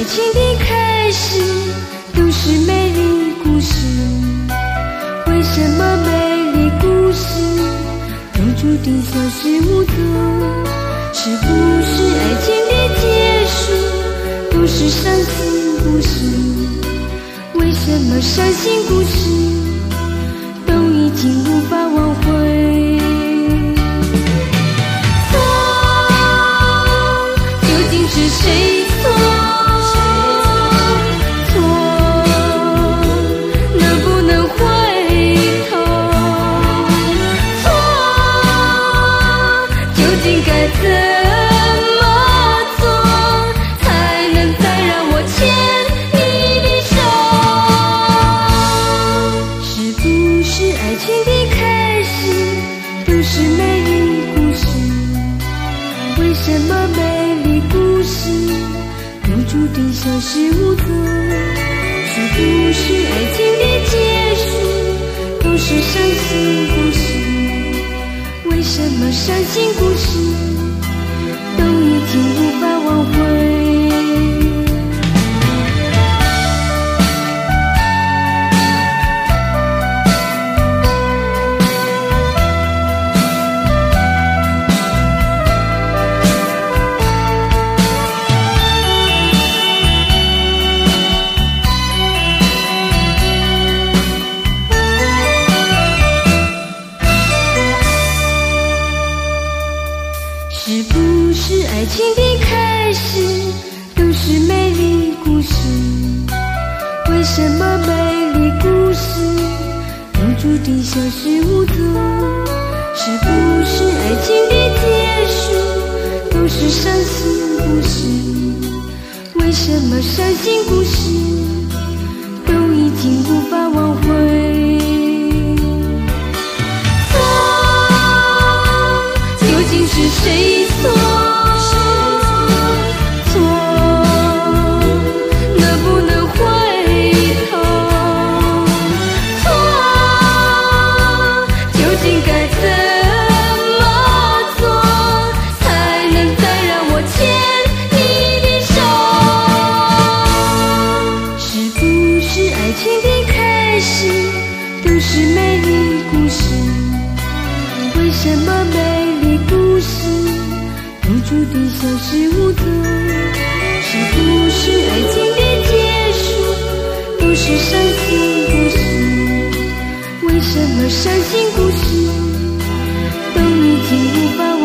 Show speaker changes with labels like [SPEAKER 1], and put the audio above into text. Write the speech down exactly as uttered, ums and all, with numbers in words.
[SPEAKER 1] 情的开始都是美丽故事？为什么美丽故事都注定消失无踪？是不是爱情的结束都是伤心故事？为什么伤心故事都已经无法挽回？错，究竟是谁错？错，能不能回头？错，究竟该怎么做才能再让我牵你的手？是不是爱情的开始都是美丽故事？为什么美丽故事都注定消失无踪？是不是爱情的结束都是伤心故事？为什么伤心故事都已经无法挽回？是不是爱情的开始都是美丽故事？为什么美丽故事都注定消失无踪？是不是爱情的结束都是伤心故事？为什么伤心故事都已经无法挽回？错，究竟是谁错？错，能不能回头？错，究竟该怎么做才能再让我牵你的手？是不是爱情的开始都是美丽故事？为什么美丽故事都注定消失无踪？是不是爱情的结束都是伤心故事？为什么伤心故事都已经无法挽回？